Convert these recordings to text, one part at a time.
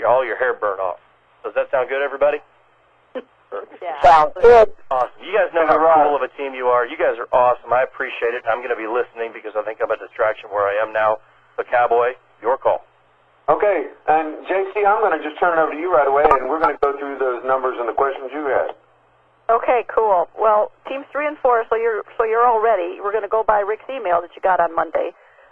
all your hair burn off. Does that sound good, everybody? Yeah. Sounds good. Awesome. You guys know how cool of a team you are. You guys are awesome. I appreciate it. I'm going to be listening because I think I'm a distraction where I am now. But, Cowboy, your call. Okay, and JC, I'm going to just turn it over to you right away, and we're going to go through those numbers and the questions you had. Okay, cool. Well, teams 3 and 4, so you're all ready. We're going to go by Rick's email that you got on Monday.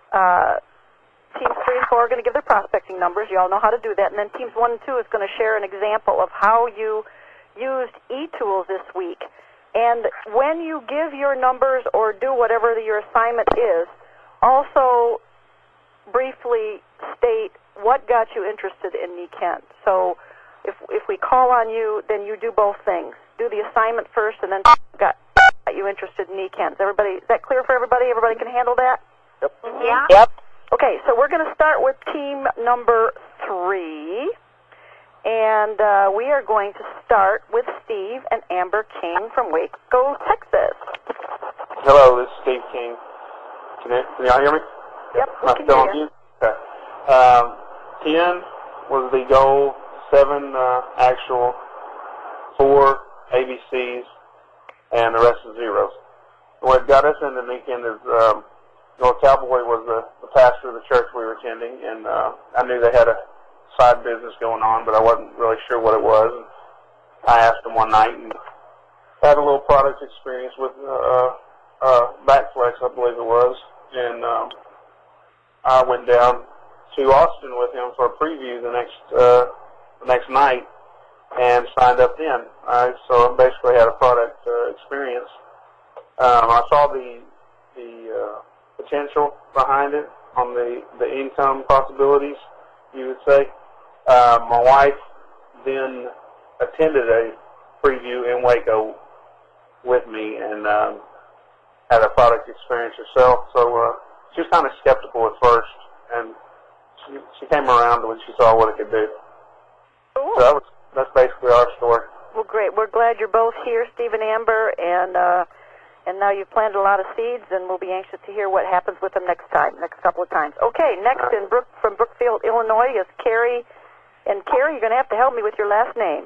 Teams 3 and 4 are going to give their prospecting numbers. You all know how to do that. And then teams 1 and 2 is going to share an example of how you used eTools this week. And when you give your numbers or do whatever your assignment is, also briefly state what got you interested in NeKent. So if we call on you, then you do both things. Do the assignment first and then got you interested in NeKent. Is that clear for everybody? Everybody can handle that? Yep. Mm-hmm. Yeah. Yep. Okay, so we're going to start with team number 3. And we are going to start with Steve and Amber King from Waco, Texas. Hello, this is Steve King. Can y'all hear me? Yep, we Am I can still hear on you. mute? Okay. 10 was the goal, 7 actual, 4 ABCs, and the rest is zeros. What got us into NeKent is North Cowboy was the pastor of the church we were attending, and I knew they had a side business going on, but I wasn't really sure what it was. And I asked him one night and had a little product experience with Backflex, I believe it was, and I went down to Austin with him for a preview the next night and signed up then. So I basically had a product experience. I saw the potential behind it on the income possibilities, you would say. My wife then attended a preview in Waco with me and had a product experience herself. So she was kind of skeptical at first, and she came around when she saw what it could do. Cool. So that's basically our story. Well, great. We're glad you're both here, Steve and Amber, and now you've planted a lot of seeds, and we'll be anxious to hear what happens with them next couple of times. Okay, next from Brookfield, Illinois is Carrie. And Carrie, you're going to have to help me with your last name.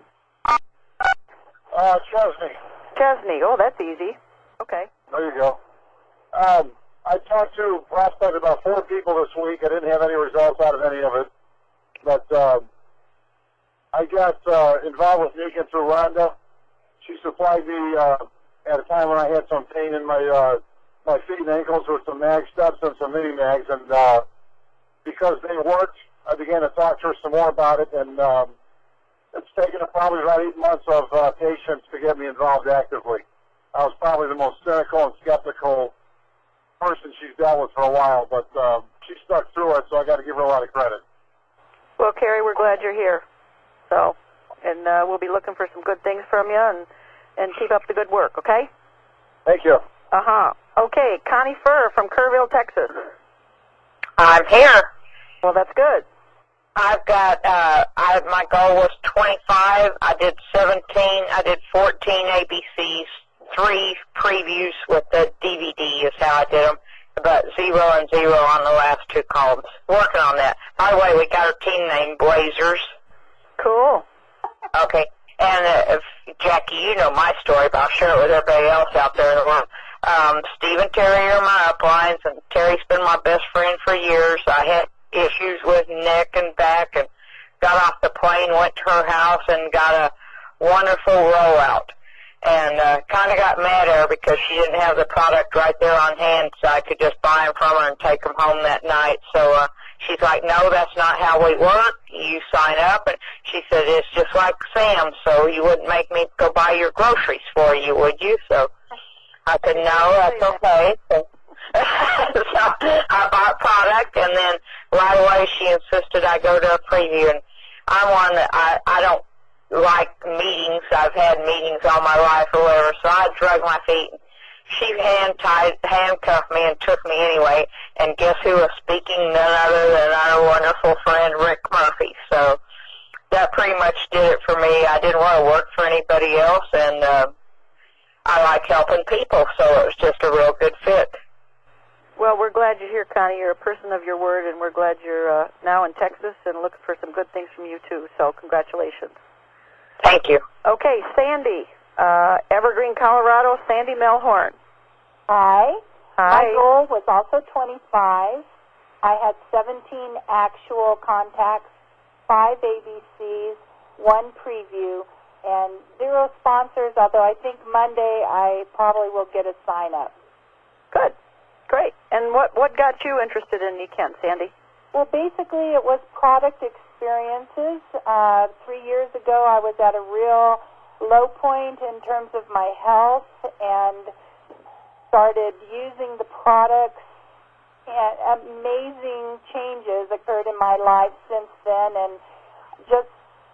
Chesney. Chesney. Oh, that's easy. Okay. There you go. I talked to prospect about 4 people this week. I didn't have any results out of any of it. But I got involved with NeKent through Rhonda. She supplied me at a time when I had some pain in my feet and ankles with some mag steps and some mini mags. And because they worked, I began to talk to her some more about it. And it's taken probably about 8 months of patience to get me involved actively. I was probably the most cynical and skeptical person she's dealt with for a while, but she stuck through it, so I got to give her a lot of credit. Well, Carrie, we're glad you're here. So, and we'll be looking for some good things from you, and keep up the good work, okay? Thank you. Uh-huh. Okay, Connie Furr from Kerrville, Texas. I'm here. Well, that's good. I've got, my goal was 25. I did 17. I did 14 ABCs, 3 previews with the DVD is how I did them, but 0 and 0 on the last 2 columns. Working on that. By the way, we got our team name, Blazers. Cool. Okay. And if, Jackie, you know my story, but I'll share it with everybody else out there in the world. Steve and Terry are my uplines, and Terry's been my best friend for years. I had issues with neck and back, and got off the plane, went to her house, and got a wonderful rollout. And kind of got mad at her because she didn't have the product right there on hand, so I could just buy them from her and take them home that night. So she's like, no, that's not how we work. You sign up. And she said, it's just like Sam, so you wouldn't make me go buy your groceries for you, would you? So I said, no, that's okay. So, I bought product, and then right away she insisted I go to a preview. And I'm one that I don't like meetings. I've had meetings all my life or whatever, so I drug my feet. She handcuffed me and took me anyway, and guess who was speaking? None other than our wonderful friend Rick Murphy. So that pretty much did it for me. I didn't want to work for anybody else, and I like helping people, so it was just a real good fit. Well, we're glad you're here, Connie. You're a person of your word, and we're glad you're now in Texas and looking for some good things from you, too. So congratulations. Thank you. Okay, Sandy, Evergreen, Colorado, Sandy Melhorn. Hi. Hi. My goal was also 25. I had 17 actual contacts, 5 ABCs, 1 preview, and 0 sponsors, although I think Monday I probably will get a sign-up. Good. Great. And what got you interested in NECANN, Sandy? Well, basically it was product experiences. 3 years ago I was at a real low point in terms of my health and started using the products, and amazing changes occurred in my life since then, and just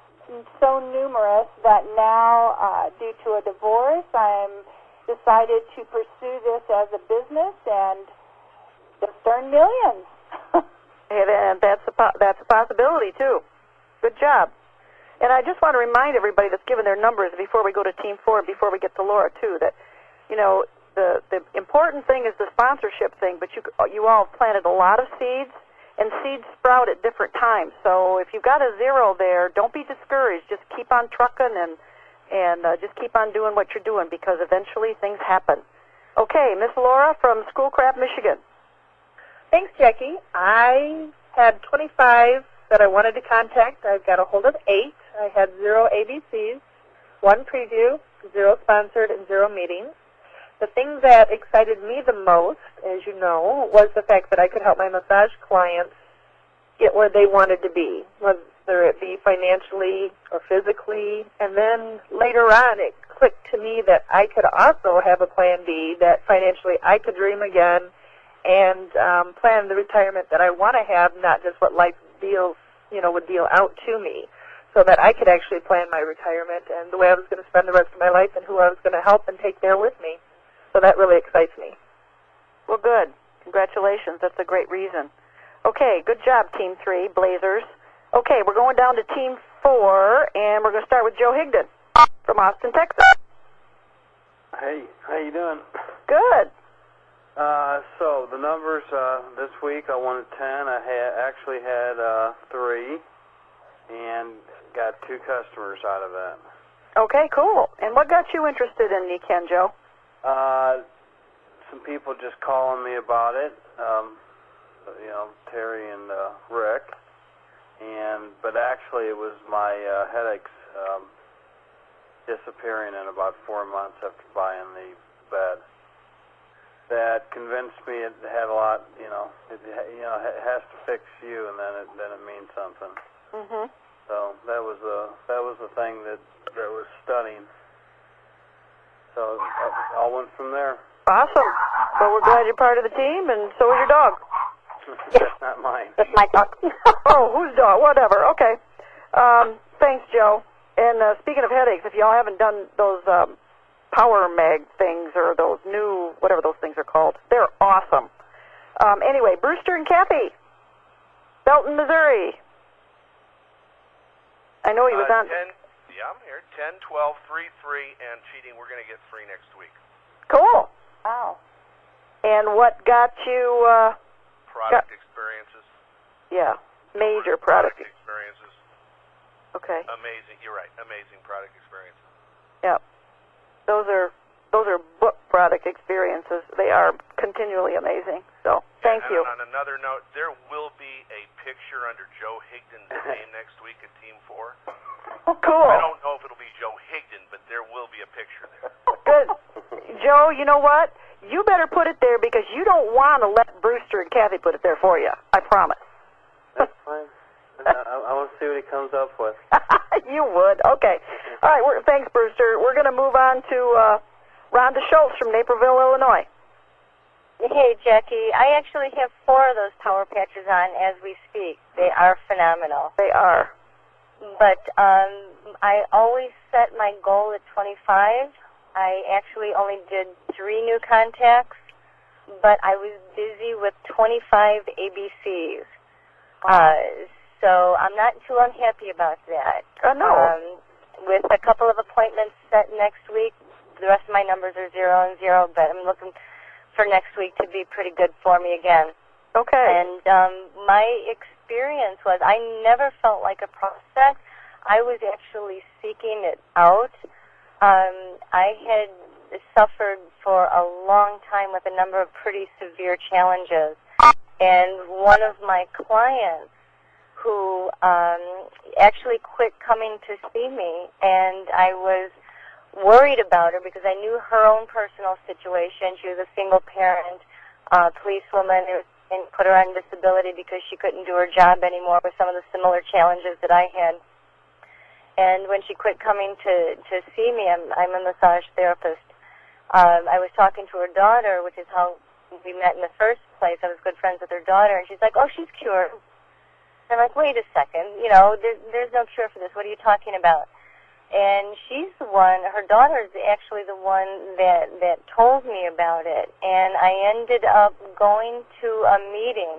so numerous that now, due to a divorce, I'm decided to pursue this as a business and just earn millions. And that's a possibility, too. Good job. And I just want to remind everybody that's given their numbers before we go to Team 4, before we get to Laura, too, that, you know, the important thing is the sponsorship thing, but you all planted a lot of seeds, and seeds sprout at different times. So if you've got a 0 there, don't be discouraged. Just keep on trucking and just keep on doing what you're doing, because eventually things happen. Okay, Miss Laura from Schoolcraft, Michigan. Thanks, Jackie. I had 25 that I wanted to contact. I got a hold of 8. I had 0 ABCs, 1 preview, 0 sponsored, and 0 meetings. The thing that excited me the most, as you know, was the fact that I could help my massage clients get where they wanted to be, whether it be financially or physically. And then later on, it clicked to me that I could also have a plan B, that financially I could dream again and plan the retirement that I want to have, not just what life deals, would deal out to me, so that I could actually plan my retirement and the way I was going to spend the rest of my life and who I was going to help and take there with me. So that really excites me. Well, good. Congratulations. That's a great reason. Okay, good job, Team 3, Blazers. Okay, we're going down to Team 4, and we're going to start with Joe Higdon from Austin, Texas. Hey, how you doing? Good. So the numbers this week, I wanted 10. I actually had 3, and got 2 customers out of that. Okay, cool. And what got you interested in NECANN, Joe? Some people just calling me about it, Terry and Rick, but actually it was my headaches disappearing in about 4 months after buying the bed. That convinced me it had a lot, it has to fix you, and then it means something. Mhm. So that was the thing that was stunning. So I all went from there. Awesome. Well, we're glad you're part of the team, and so is your dog. That's not mine. That's my dog. Oh, whose dog? Whatever. Okay. Thanks, Joe. And speaking of headaches, if y'all haven't done those Power Mag things or those new, whatever those things are called, they're awesome. Anyway, Brewster and Kathy, Belton, Missouri. I know he was on. Yeah, I'm here. 10, 12, 3, 3, and cheating. We're going to get free next week. Cool. Wow. And what got you? Product experiences. Yeah, major product experiences. Okay. Amazing. You're right. Amazing product experiences. Yeah. Those are book product experiences. They are continually amazing. So thank you. And on another note, there will be a picture under Joe Higdon's name next week at Team 4. Cool. I don't know if it'll be Joe Higdon, but there will be a picture there. Good. Joe, you know what? You better put it there because you don't want to let Brewster and Kathy put it there for you. I promise. That's fine. I want to see what he comes up with. You would. Okay. All right. Thanks, Brewster. We're going to move on to Rhonda Schultz from Naperville, Illinois. Hey, Jackie. I actually have 4 of those power patches on as we speak. They are phenomenal. They are. But I always set my goal at 25. I actually only did 3 new contacts, but I was busy with 25 ABCs. So I'm not too unhappy about that. No. With a couple of appointments set next week, the rest of my numbers are 0 and 0, but I'm looking for next week to be pretty good for me again. Okay. And my experience was I never felt like a prospect. I was actually seeking it out. I had suffered for a long time with a number of pretty severe challenges. And one of my clients who actually quit coming to see me, and I was worried about her because I knew her own personal situation. She was a single parent, policewoman, and put her on disability because she couldn't do her job anymore with some of the similar challenges that I had. And when she quit coming to see me, I'm a massage therapist. I was talking to her daughter, which is how we met in the first place. I was good friends with her daughter, and she's like, "Oh, she's cured." And I'm like, "Wait a second, you know, there's no cure for this. What are you talking about?" And she's the one, her daughter is actually the one that told me about it. And I ended up going to a meeting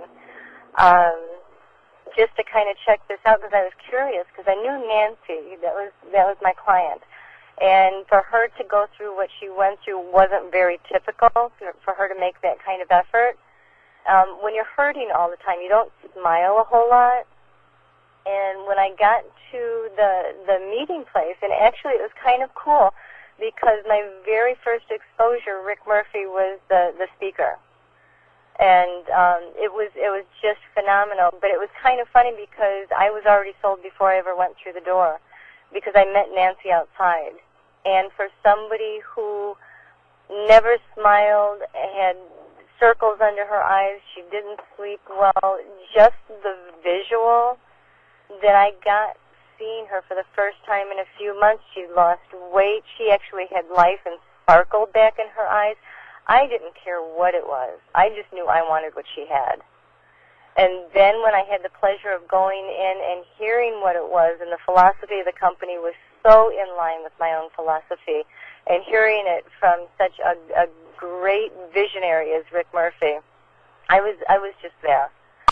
just to kind of check this out because I was curious because I knew Nancy. That was my client. And for her to go through what she went through wasn't very typical for her to make that kind of effort. When you're hurting all the time, you don't smile a whole lot. And when I got to the meeting place, and actually it was kind of cool because my very first exposure, Rick Murphy was the speaker. And it was just phenomenal. But it was kind of funny because I was already sold before I ever went through the door because I met Nancy outside. And for somebody who never smiled, had circles under her eyes, she didn't sleep well, just the visual that I got seeing her for the first time in a few months. She lost weight. She actually had life and sparkle back in her eyes. I didn't care what it was. I just knew I wanted what she had. And then when I had the pleasure of going in and hearing what it was, and the philosophy of the company was so in line with my own philosophy, and hearing it from such a great visionary as Rick Murphy, I was just there.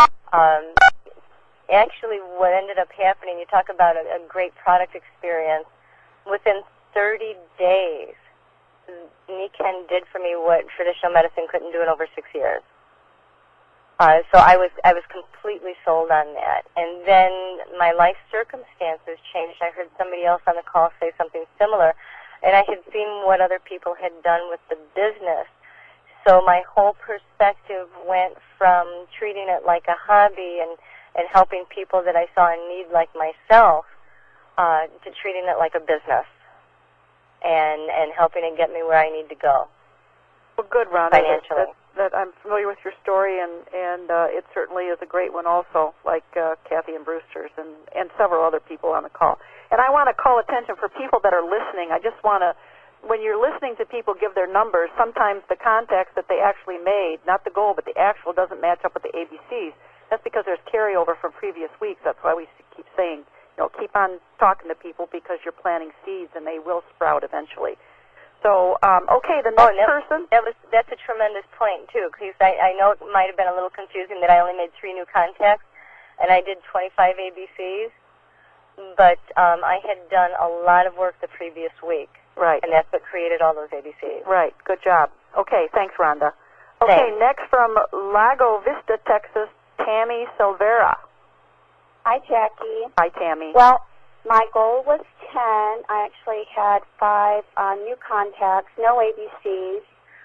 Actually, what ended up happening, you talk about a great product experience, within 30 days, Nikken did for me what traditional medicine couldn't do in over 6 years. So I was completely sold on that. And then my life circumstances changed. I heard somebody else on the call say something similar, and I had seen what other people had done with the business. So my whole perspective went from treating it like a hobby and helping people that I saw in need like myself to treating it like a business and helping it get me where I need to go. Well, good, Rhonda. Financially. That I'm familiar with your story, and it certainly is a great one also, like Kathy and Brewster's and several other people on the call. And I want to call attention for people that are listening. I just want to, when you're listening to people give their numbers, sometimes the contacts that they actually made, not the goal, but the actual, doesn't match up with the ABCs. That's because there's carryover from previous weeks. That's why we keep saying, keep on talking to people because you're planting seeds and they will sprout eventually. So, okay, the next person. That's a tremendous point, too, because I know it might have been a little confusing that I only made 3 new contacts, and I did 25 ABCs, but I had done a lot of work the previous week. Right. And that's what created all those ABCs. Right. Good job. Okay, thanks, Rhonda. Okay, next from Lago Vista, Texas, Tammy Silvera. Hi, Jackie. Hi, Tammy. Well, my goal was 10. I actually had 5 new contacts, no ABCs.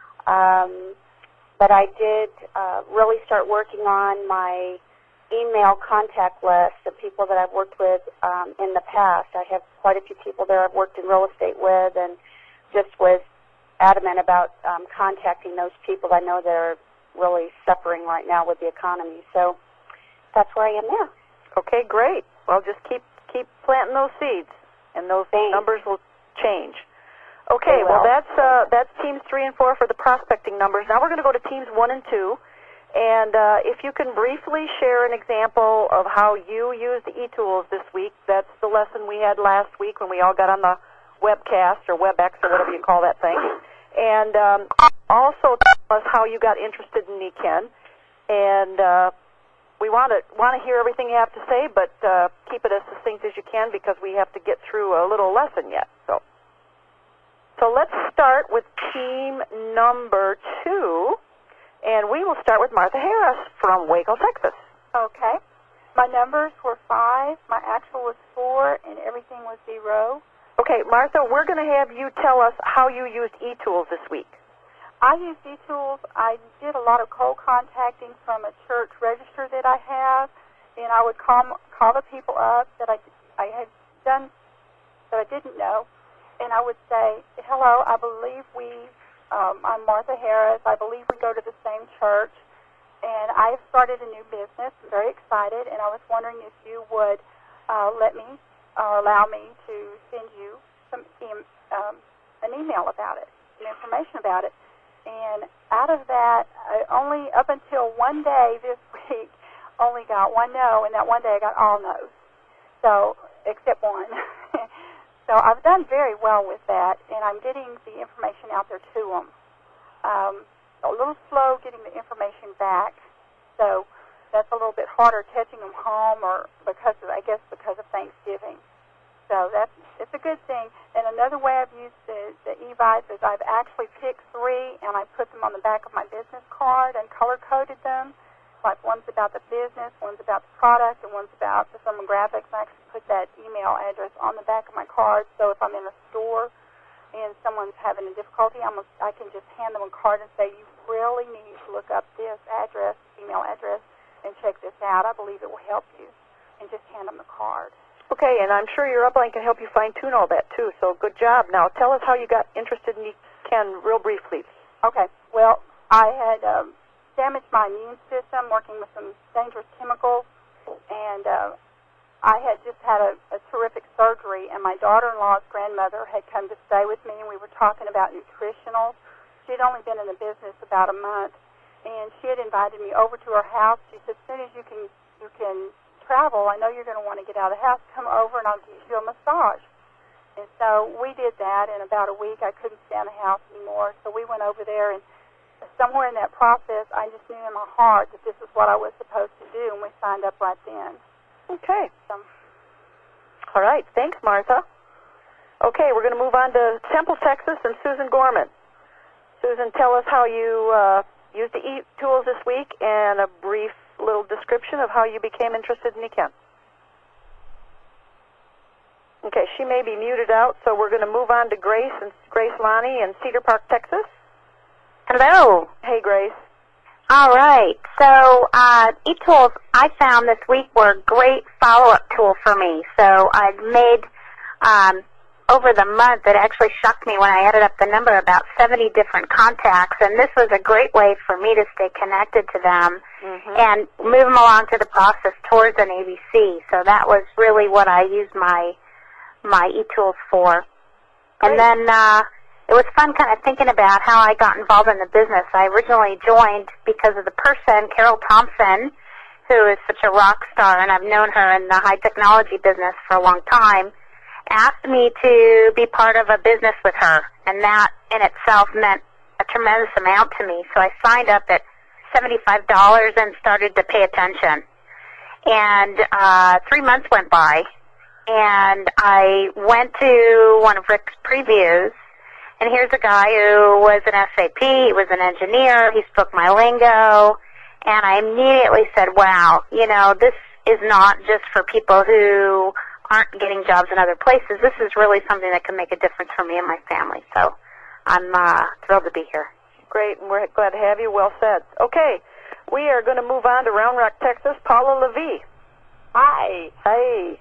But I did really start working on my email contact list of people that I've worked with in the past. I have quite a few people there I've worked in real estate with, and just was adamant about contacting those people I know that are really suffering right now with the economy. So that's where I am now. Okay, great. Well, just keep planting those seeds, and those numbers will change. Okay, well, that's teams 3 and 4 for the prospecting numbers. Now we're going to go to teams 1 and 2, and if you can briefly share an example of how you use the e-tools this week. That's the lesson we had last week when we all got on the webcast or WebEx or whatever you call that thing. And also tell us how you got interested in Nikken. And we want to hear everything you have to say, but keep it as succinct as you can because we have to get through a little lesson yet. So let's start with team number 2. And we will start with Martha Harris from Waco, Texas. Okay. My numbers were 5, my actual was 4, and everything was 0. Okay, Martha, we're going to have you tell us how you used eTools this week. I used eTools. I did a lot of cold contacting from a church register that I have, and I would call the people up that I had done that I didn't know, and I would say, hello, I believe I'm Martha Harris. I believe we go to the same church, and I have started a new business. I'm very excited, and I was wondering if you would let me or allow me to send you an email about it, some information about it. And out of that, I only up until one day this week, only got one no, and that one day I got all no's. So, except one. So I've done very well with that, and I'm getting the information out there to them. A little slow getting the information back, so that's a little bit harder catching them home, or because of Thanksgiving. So it's a good thing. And another way I've used the e-bites is I've actually picked 3, and I put them on the back of my business card and color-coded them. Like one's about the business, one's about the product, and one's about the demographics. I actually put that email address on the back of my card, so if I'm in a store and someone's having a difficulty, I can just hand them a card and say, you really need to look up this address, email address, and check this out. I believe it will help you. And just hand them the card. Okay, and I'm sure your upline can help you fine-tune all that, too, so good job. Now, tell us how you got interested in Ken real briefly. Okay, well, I had damaged my immune system working with some dangerous chemicals, and I had just had a terrific surgery, and my daughter-in-law's grandmother had come to stay with me, and we were talking about nutritionals. She had only been in the business about a month, and she had invited me over to her house. She said, as soon as you can travel, I know you're going to want to get out of the house, come over and I'll give you a massage. And so we did that. In about a week, I couldn't stand the house anymore, so we went over there, and somewhere in that process, I just knew in my heart that this is what I was supposed to do, and we signed up right then. Okay. All right. Thanks, Martha. Okay, we're going to move on to Temple, Texas, and Susan Gorman. Susan, tell us how you used the eTools this week and a brief little description of how you became interested in eChem. Okay, she may be muted out, so we're going to move on to Grace Lonnie in Cedar Park, Texas. Hello. Hey, Grace. All right. So eTools I found this week were a great follow-up tool for me. So I've made over the month, it actually shocked me when I added up the number, about 70 different contacts, and this was a great way for me to stay connected to them and move them along to the process towards an ABC. So that was really what I used my eTools for. And then it was fun kind of thinking about how I got involved in the business. I originally joined because of the person, Carol Thompson, who is such a rock star, and I've known her in the high technology business for a long time, asked me to be part of a business with her, and that in itself meant a tremendous amount to me. So I signed up at $75 and started to pay attention. And 3 months went by, and I went to one of Rick's previews, and here's a guy who was an SAP, he was an engineer, he spoke my lingo, and I immediately said, wow, you know, this is not just for people who aren't getting jobs in other places. This is really something that can make a difference for me and my family. So I'm thrilled to be here. Great, and we're glad to have you. Well said. Okay, we are going to move on to Round Rock, Texas. Paula Levy. Hi. Hey.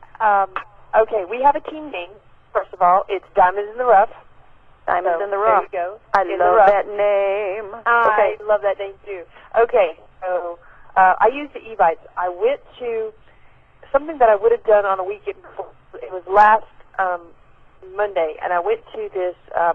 Okay, we have a team name, first of all. It's Diamonds in the Rough. Diamonds in the Rough. There you go. I love that name. I love that name, too. Okay, so I used the eBites. I went to something that I would have done on a weekend before. It was last Monday, and I went to this, I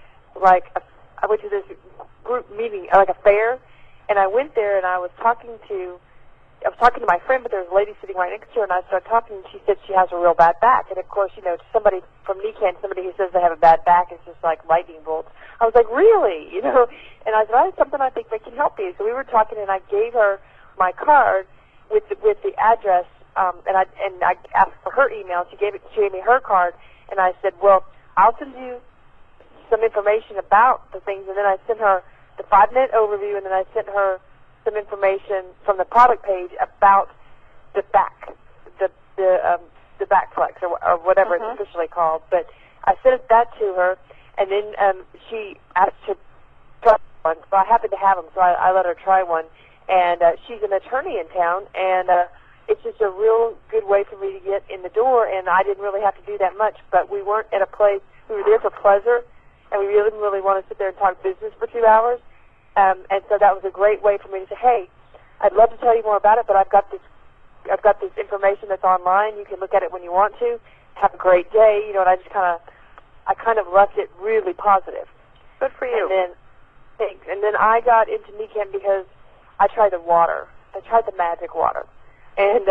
went to this group meeting, like a fair, and I went there, and I was talking to my friend, but there was a lady sitting right next to her, and I started talking, and she said she has a real bad back. And, of course, you know, somebody from NECAN, somebody who says they have a bad back is just like lightning bolts. I was like, really? You know? And I said, I have something I think that can help you. So we were talking, and I gave her my card with the address, and I asked for her email. She gave me her card, and I said, well, I'll send you some information about the things, and then I sent her the 5-minute overview, and then I sent her some information from the product page about the back, the back flex or whatever it's officially called. But I sent that to her, and then she asked to try one. So I happened to have them, so I let her try one. And she's an attorney in town, and it's just a real good way for me to get in the door, and I didn't really have to do that much. But we weren't at a place, we were there for pleasure, and we really didn't really want to sit there and talk business for 2 hours. And so that was a great way for me to say, hey, I'd love to tell you more about it, but I've got this information that's online. You can look at it when you want to. Have a great day, you know. And I just kind of left it really positive. Good for you. And then, thanks. And then I got into Nikken because I tried the water. I tried the magic water, and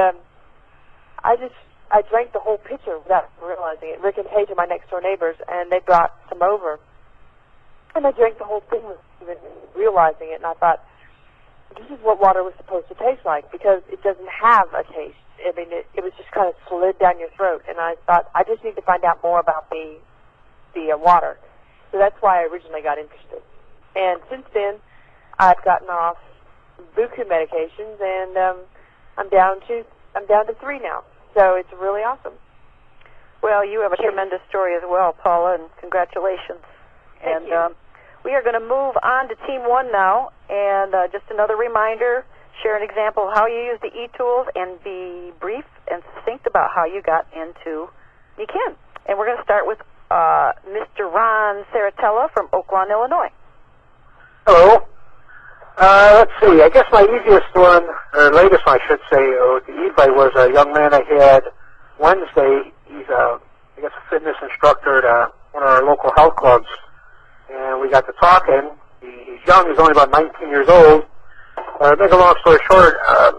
I drank the whole pitcher without realizing it. Rick and Paige are my next door neighbors, and they brought some over, and I drank the whole thing without even realizing it. And I thought, this is what water was supposed to taste like, because it doesn't have a taste. I mean, it was just kind of slid down your throat. And I thought, I just need to find out more about the water. So that's why I originally got interested. And since then, I've gotten off buku medications, and I'm down to 3 now. So it's really awesome. Well, you have a tremendous story as well, Paula, and congratulations. Thank you. We are going to move on to Team 1 now, and just another reminder, share an example of how you use the e-tools, and be brief and succinct about how you got into Nikken. And we're going to start with Mr. Ron Saratella from Oak Lawn, Illinois. Hello. Let's see. I guess my easiest one, or latest one, I should say, with the e-bike was a young man I had Wednesday. He's, I guess, a fitness instructor at one of our local health clubs. And we got to talking. He's young. He's only about 19 years old. Make a long story short,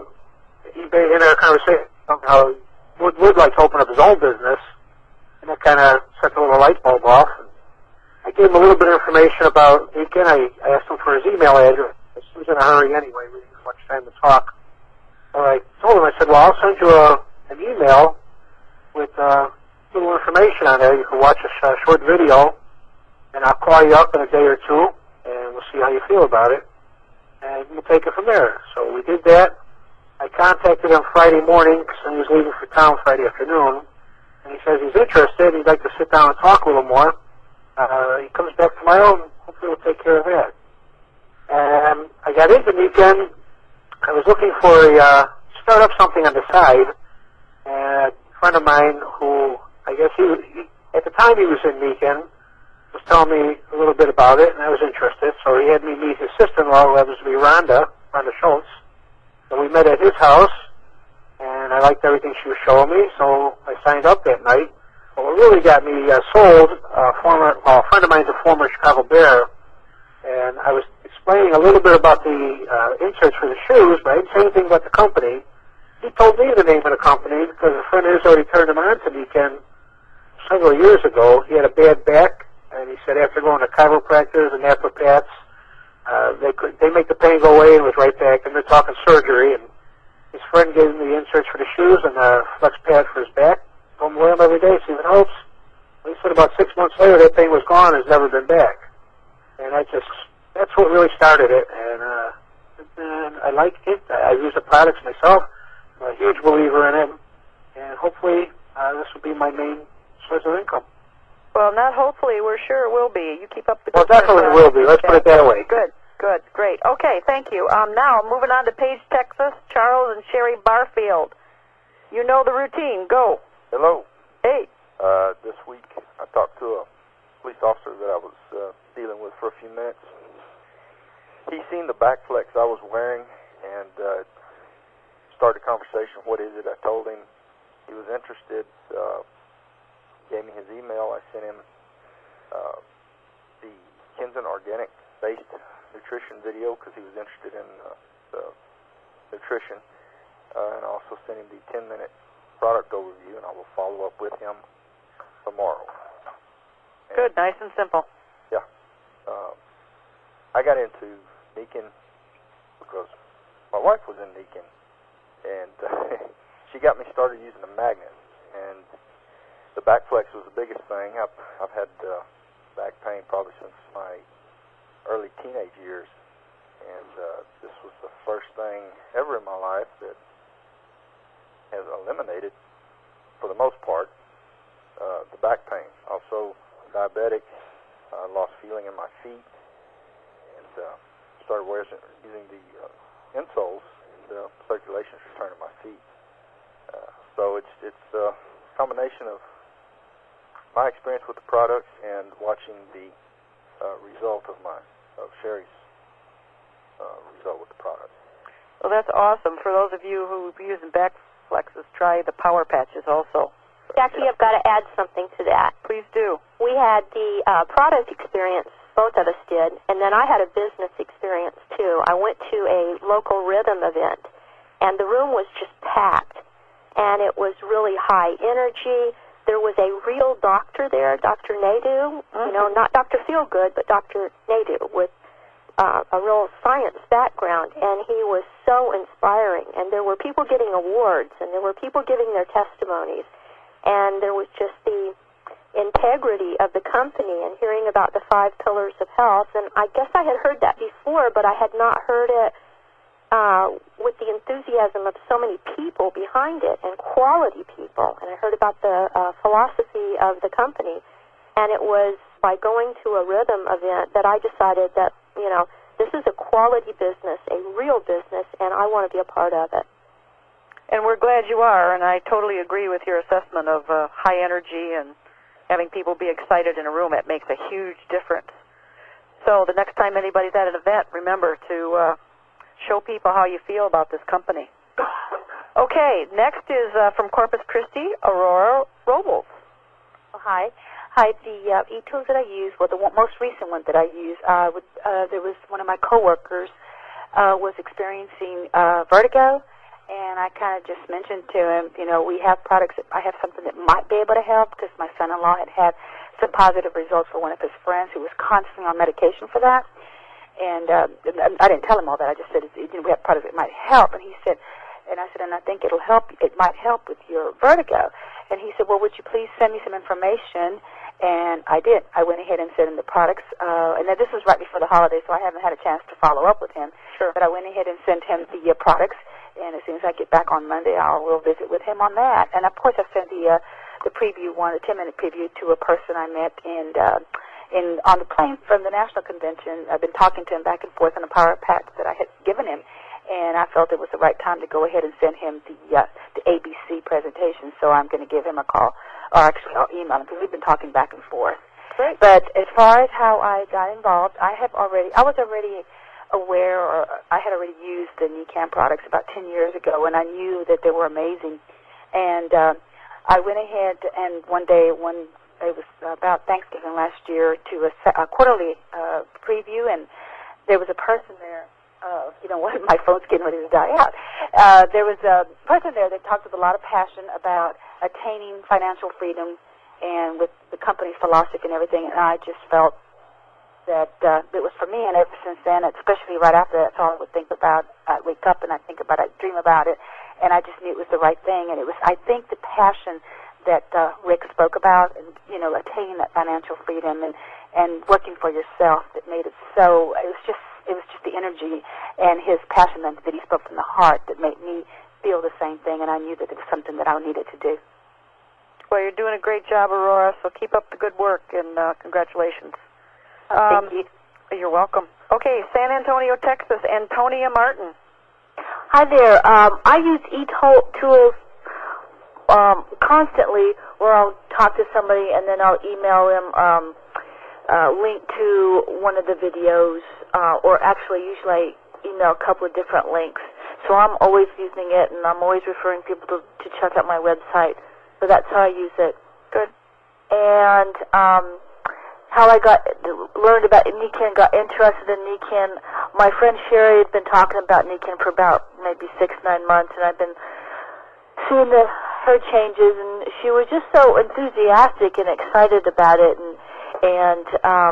in our conversation, how he would like to open up his own business. And that kind of set a little light bulb off. And I gave him a little bit of information about Nikken. I asked him for his email address. He was in a hurry anyway. We didn't have much time to talk. So I told him, I said, well, I'll send you an email with little information on there. You can watch a short video, and I'll call you up in a day or two, and we'll see how you feel about it. And we'll take it from there. So we did that. I contacted him Friday morning because he was leaving for town Friday afternoon. And he says he's interested. He'd like to sit down and talk a little more. He comes back tomorrow, and hopefully we'll take care of that. And I got into Nikken. I was looking for start up something on the side. And a friend of mine who, I guess he at the time he was in Nikken, was telling me a little bit about it, and I was interested. So he had me meet his sister-in-law, who happens to be Rhonda Schultz. So we met at his house, and I liked everything she was showing me, so I signed up that night. But what really got me sold, a friend of mine's a former Chicago Bear, and I was explaining a little bit about the inserts for the shoes, but I didn't say anything about the company. He told me the name of the company because a friend of his already turned him on to Nikken several years ago. He had a bad back, and he said after going to chiropractors and naturopaths, they make the pain go away, and was right back. And they're talking surgery, and his friend gave him the inserts for the shoes and a flex pad for his back. Told him to wear them every day, see if it helps. He said about 6 months later, that pain was gone, has never been back. And that's what really started it. And I like it. I use the products myself. I'm a huge believer in it. And hopefully, this will be my main source of income. Well, not hopefully. We're sure it will be. You keep up the good work. Well, definitely will be. Let's put it that way. Good. Great. Okay, thank you. Now, moving on to Page, Texas, Charles and Sherry Barfield. You know the routine. Go. Hello. Hey. This week, I talked to a police officer that I was dealing with for a few minutes. He seen the back flex I was wearing and started a conversation. What is it? I told him. He was interested. Gave me his email. I sent him the Kinzen organic-based nutrition video because he was interested in the nutrition. And I also sent him the 10-minute product overview, and I will follow up with him tomorrow. And good, nice and simple. Yeah. I got into Nikken because my wife was in Nikken, and she got me started using a magnet. And the back flex was the biggest thing. I've had back pain probably since my early teenage years, and this was the first thing ever in my life that has eliminated, for the most part, the back pain. Also diabetic, lost feeling in my feet, and started using the insoles, and circulation's returned to my feet. So it's a combination of my experience with the products and watching the result of Sherry's result with the product. Well, that's awesome. For those of you who are using back flexes, try the power patches also. Jackie, I've got to add something to that. Please do. We had the product experience, both of us did, and then I had a business experience too. I went to a local rhythm event, and the room was just packed, and it was really high energy. There was a real doctor there, Dr. Naidu, you know, not Dr. Feelgood, but Dr. Naidu with a real science background, and he was so inspiring. And there were people getting awards, and there were people giving their testimonies, and there was just the integrity of the company and hearing about the 5 pillars of health. And I guess I had heard that before, but I had not heard it with the enthusiasm of so many people behind it, and quality people. And I heard about the philosophy of the company, and it was by going to a rhythm event that I decided that, you know, this is a quality business, a real business, and I want to be a part of it. And we're glad you are, and I totally agree with your assessment of high energy and having people be excited in a room. It makes a huge difference. So the next time anybody's at an event, remember to show people how you feel about this company. Okay, next is from Corpus Christi, Aurora Robles. Oh, hi. The e-tools that I use, well, the most recent one that I use, there was one of my coworkers was experiencing vertigo, and I kind of just mentioned to him, you know, we have products, I have something that might be able to help, because my son-in-law had some positive results for one of his friends who was constantly on medication for that. And I didn't tell him all that. I just said, you know, we have products that might help. And he said, and I said, and I think it'll help. It might help with your vertigo. And he said, well, would you please send me some information? And I did. I went ahead and sent him the products. And then this was right before the holidays, so I haven't had a chance to follow up with him. Sure. But I went ahead and sent him the products. And as soon as I get back on Monday, I will visit with him on that. And of course, I sent the preview one, a 10-minute preview, to a person I met on the plane from the national convention. I've been talking to him back and forth on a power pack that I had given him, and I felt it was the right time to go ahead and send him the ABC presentation. So I'm going to give him a call, or actually I'll email him, because we've been talking back and forth. Great. But as far as how I got involved, I was already aware, or I had already used the NECAN products about 10 years ago, and I knew that they were amazing. And I went ahead and one day, it was about Thanksgiving last year, to a quarterly preview, and there was a person there. You know what? My phone's getting ready to die out. There was a person there that talked with a lot of passion about attaining financial freedom, and with the company's philosophy and everything. And I just felt that it was for me. And ever since then, especially right after that, that's all I would think about. I'd wake up and I'd think about it, I'd dream about it, and I just knew it was the right thing. And it was, I think, the passion that Rick spoke about, and, you know, attaining that financial freedom and working for yourself, that made it so. It was just the energy and his passion that he spoke from the heart that made me feel the same thing, and I knew that it was something that I needed to do. Well, you're doing a great job, Aurora, so keep up the good work, and congratulations. Thank you. You're welcome. Okay, San Antonio, Texas, Antonia Martin. Hi there. I use e-tools constantly, where I'll talk to somebody and then I'll email them link to one of the videos, or actually usually I email a couple of different links. So I'm always using it, and I'm always referring people to check out my website. So that's how I use it. Good. And how I learned about NECAN, got interested in NECAN. My friend Sherry had been talking about NECAN for about maybe 6-9 months, and I've been seeing her changes, and she was just so enthusiastic and excited about it, and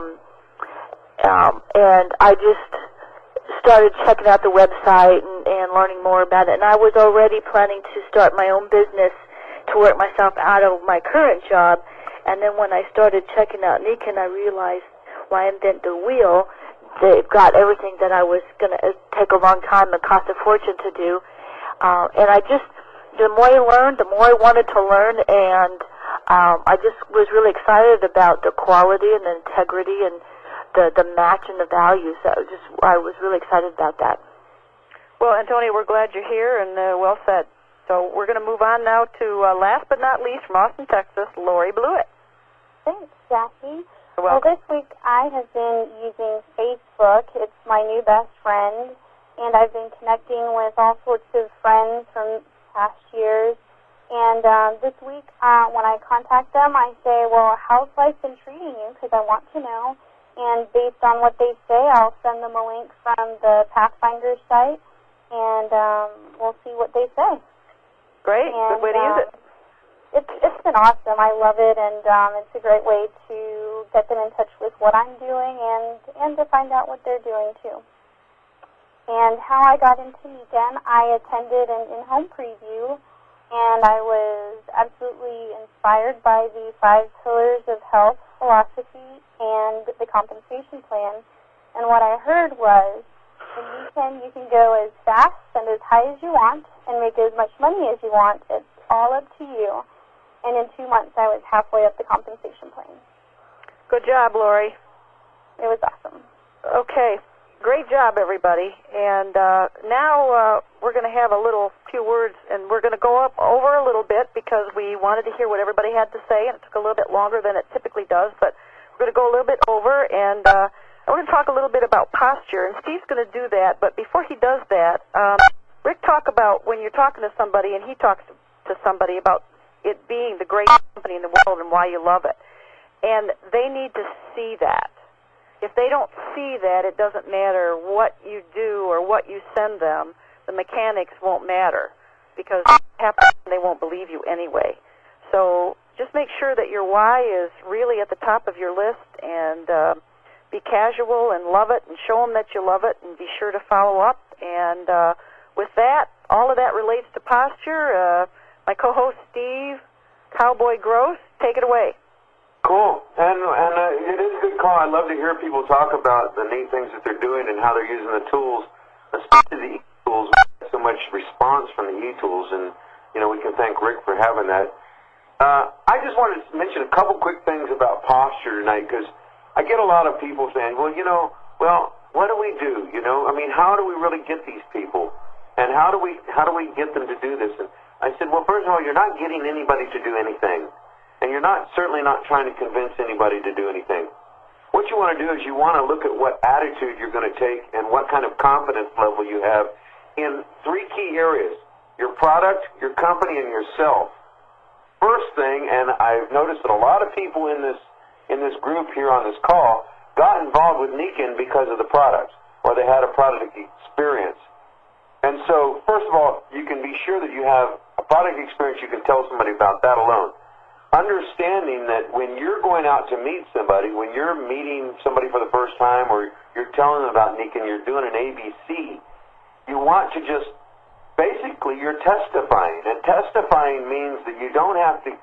I just started checking out the website and learning more about it. And I was already planning to start my own business to work myself out of my current job. And then when I started checking out NECAN, I realized, why invent the wheel? they've got everything that I was going to take a long time and cost a fortune to do. And the more I learned, the more I wanted to learn, and I just was really excited about the quality and the integrity and the match and the values. I was really excited about that. Well, Antonia, we're glad you're here, and well said. So we're going to move on now to, last but not least, from Austin, Texas, Lori Blewett. Thanks, Jackie. Well, this week I have been using Facebook. It's my new best friend, and I've been connecting with all sorts of friends from past years. And this week, when I contact them, I say, well, how's life been treating you? Because I want to know. And based on what they say, I'll send them a link from the Pathfinder site, and we'll see what they say. Great. And, good way to use it. It's been awesome. I love it, and it's a great way to get them in touch with what I'm doing and to find out what they're doing, too. And how I got into Nikken, I attended an in-home preview, and I was absolutely inspired by the 5 pillars of health philosophy and the compensation plan. And what I heard was, in Nikken, you can go as fast and as high as you want and make as much money as you want. It's all up to you. And in 2 months, I was halfway up the compensation plan. Good job, Lori. It was awesome. Okay. Great job, everybody. And now we're going to have a few words, and we're going to go up over a little bit because we wanted to hear what everybody had to say, and it took a little bit longer than it typically does, but we're going to go a little bit over, and we're going to talk a little bit about posture, and Steve's going to do that. But before he does that, Rick, talk about when you're talking to somebody, and he talks to somebody about it being the greatest company in the world and why you love it. And they need to see that. If they don't see that, it doesn't matter what you do or what you send them. The mechanics won't matter because they won't believe you anyway. So just make sure that your why is really at the top of your list, and be casual and love it and show them that you love it, and be sure to follow up. And with that, all of that relates to posture. My co-host Steve Cowboy Gross, take it away. Cool. And it is a good call. I love to hear people talk about the neat things that they're doing and how they're using the tools, especially the e-tools. We get so much response from the e-tools, and, we can thank Rick for having that. I just wanted to mention a couple quick things about posture tonight, because I get a lot of people saying, what do we do? How do we really get these people? And how do we get them to do this? And I said, well, first of all, you're not getting anybody to do anything. And you're certainly not trying to convince anybody to do anything. What you want to do is you want to look at what attitude you're going to take and what kind of confidence level you have in 3 key areas: your product, your company, and yourself. First thing, and I've noticed that a lot of people in this group here on this call got involved with Nikken because of the product, or they had a product experience. And so, first of all, you can be sure that you have a product experience you can tell somebody about that alone. Understanding that when you're going out to meet somebody, when you're meeting somebody for the first time, or you're telling them about Nikken, you're doing an ABC, you want to just, basically, you're testifying. And testifying means that you don't have to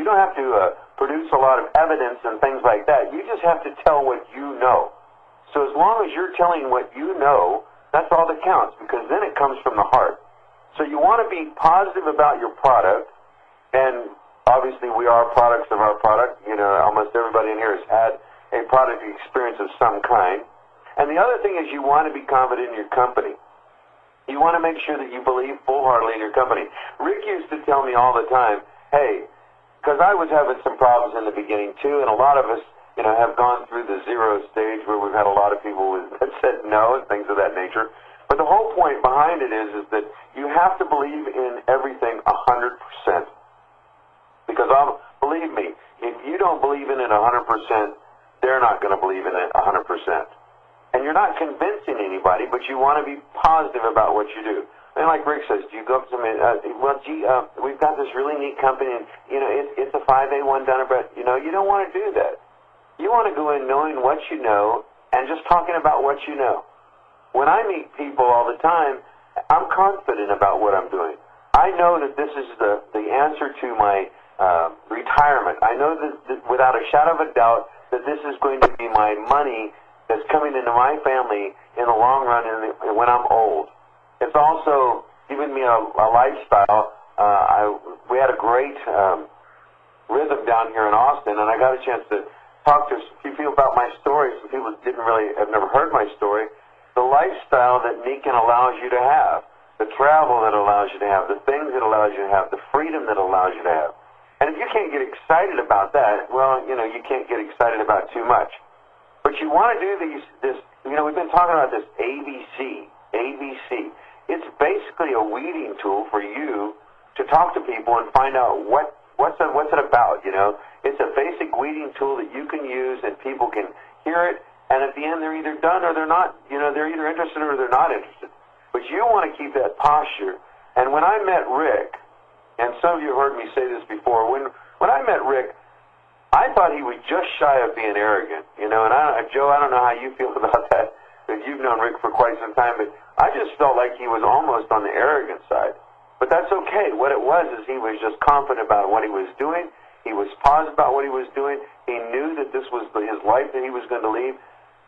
produce a lot of evidence and things like that. You just have to tell what you know. So as long as you're telling what you know, that's all that counts, because then it comes from the heart. So you want to be positive about your product, and obviously, we are products of our product. Almost everybody in here has had a product experience of some kind. And the other thing is you want to be confident in your company. You want to make sure that you believe full-heartedly in your company. Rick used to tell me all the time, hey, because I was having some problems in the beginning, too, and a lot of us, have gone through the 0 stage where we've had a lot of people that said no and things of that nature. But the whole point behind it is that you have to believe in everything 100%. Because believe me, if you don't believe in it 100%, they're not going to believe in it 100%. And you're not convincing anybody, but you want to be positive about what you do. And like Rick says, do you go up to somebody, we've got this really neat company, and, it's a 5A1 Dunner, but, you don't want to do that. You want to go in knowing what you know and just talking about what you know. When I meet people all the time, I'm confident about what I'm doing. I know that this is the answer to my retirement. I know that without a shadow of a doubt that this is going to be my money that's coming into my family in the long run and when I'm old. It's also given me a lifestyle. We had a great rhythm down here in Austin, and I got a chance to talk to a few people about my story. Some people have never heard my story. The lifestyle that Nikken allows you to have, the travel that allows you to have, the things that allows you to have, the freedom that allows you to have. And if you can't get excited about that, well, you can't get excited about too much. But you want to do we've been talking about this ABC. It's basically a weeding tool for you to talk to people and find out what's it about, It's a basic weeding tool that you can use and people can hear it, and at the end they're either done or they're not, they're either interested or they're not interested. But you want to keep that posture. And when I met Rick, and some of you heard me say this before, when I met Rick, I thought he was just shy of being arrogant, and Joe, I don't know how you feel about that, because you've known Rick for quite some time, but I just felt like he was almost on the arrogant side. But that's okay. What it was is he was just confident about what he was doing. He was positive about what he was doing. He knew that this was his life that he was going to live,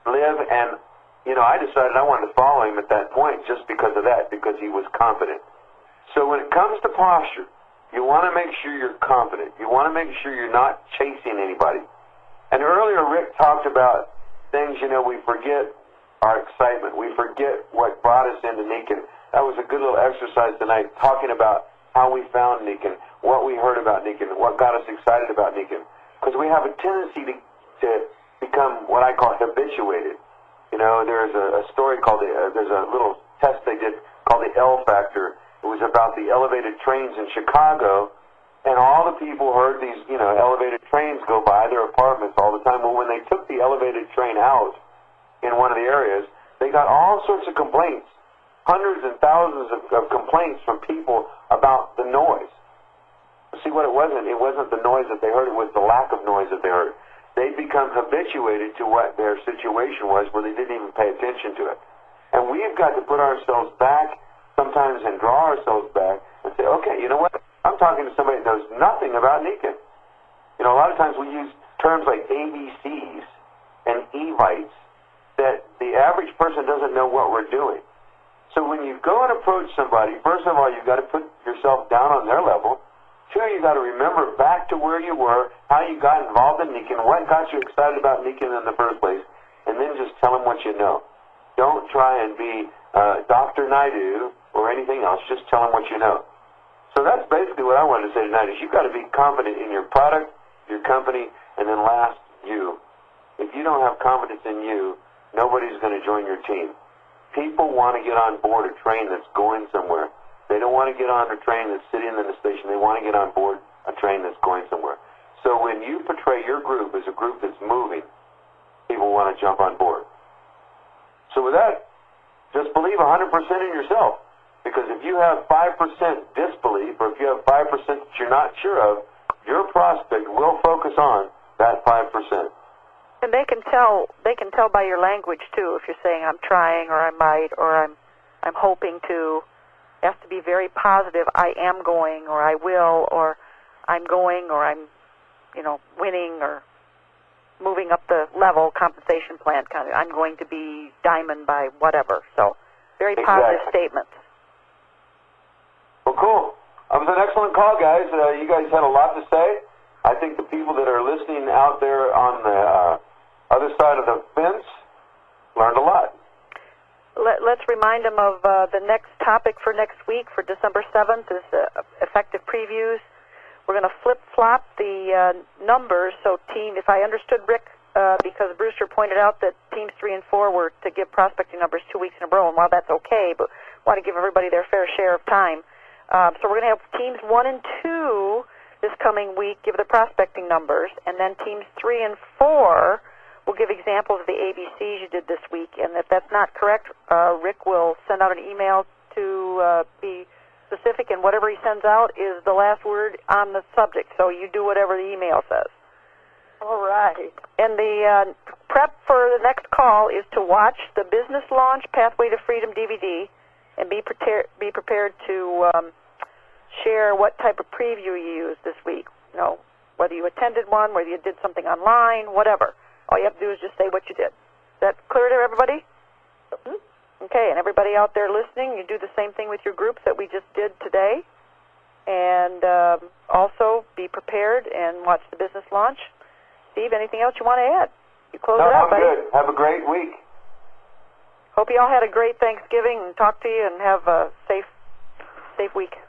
and, I decided I wanted to follow him at that point just because of that, because he was confident. So when it comes to posture, you want to make sure you're confident. You want to make sure you're not chasing anybody. And earlier Rick talked about things, we forget our excitement. We forget what brought us into Nikken. That was a good little exercise tonight, talking about how we found Nikken, what we heard about Nikken, what got us excited about Nikken. Because we have a tendency to become what I call habituated. There's a story called, there's a little test they did called the L Factor. It was about the elevated trains in Chicago, and all the people heard these, elevated trains go by their apartments all the time. Well, when they took the elevated train out in one of the areas, they got all sorts of complaints, hundreds and thousands of complaints from people about the noise. See, what it wasn't the noise that they heard, it was the lack of noise that they heard. They'd become habituated to what their situation was, where they didn't even pay attention to it. And we've got to put ourselves back sometimes and draw ourselves back and say, okay, you know what? I'm talking to somebody that knows nothing about Nikken. A lot of times we use terms like ABCs and Evites that the average person doesn't know what we're doing. So when you go and approach somebody, first of all, you've got to put yourself down on their level. Two, you've got to remember back to where you were, how you got involved in Nikken, what got you excited about Nikken in the first place, and then just tell them what you know. Don't try and be Dr. Naidu or anything else. Just tell them what you know. So that's basically what I wanted to say tonight, is you've got to be confident in your product, your company, and then last, you. If you don't have confidence in you, nobody's going to join your team. People want to get on board a train that's going somewhere. They don't want to get on a train that's sitting in the station. They want to get on board a train that's going somewhere. So when you portray your group as a group that's moving, people want to jump on board. So with that, just believe 100% in yourself. Because if you have 5% disbelief, or if you have 5% that you're not sure of, your prospect will focus on that 5%. And they can tell by your language too, if you're saying I'm trying, or I might, or I'm hoping to. It has to be very positive. I am going, or I will, or I'm going, or I'm, winning, or moving up the level, compensation plan kind of. I'm going to be diamond by whatever. So very positive statements. Well, cool. It was an excellent call, guys. You guys had a lot to say. I think the people that are listening out there on the other side of the fence learned a lot. Let's remind them of the next topic for next week, for December 7th, is effective previews. We're going to flip-flop the numbers. So if I understood Rick, because Brewster pointed out that teams 3 and 4 were to give prospecting numbers 2 weeks in a row, and while that's okay, but want to give everybody their fair share of time. So we're going to have teams 1 and 2 this coming week give the prospecting numbers, and then teams 3 and 4 will give examples of the ABCs you did this week. And if that's not correct, Rick will send out an email to be specific, and whatever he sends out is the last word on the subject. So you do whatever the email says. All right. And the prep for the next call is to watch the Business Launch Pathway to Freedom DVD and be prepared to share what type of preview you used this week. Whether you attended one, whether you did something online, whatever. All you have to do is just say what you did. Is that clear to everybody? Okay, and everybody out there listening, you do the same thing with your groups that we just did today. And also be prepared and watch the business launch. Steve, anything else you want to add? You close it out, buddy. I'm good. Have a great week. Hope you all had a great Thanksgiving and talk to you and have a safe week.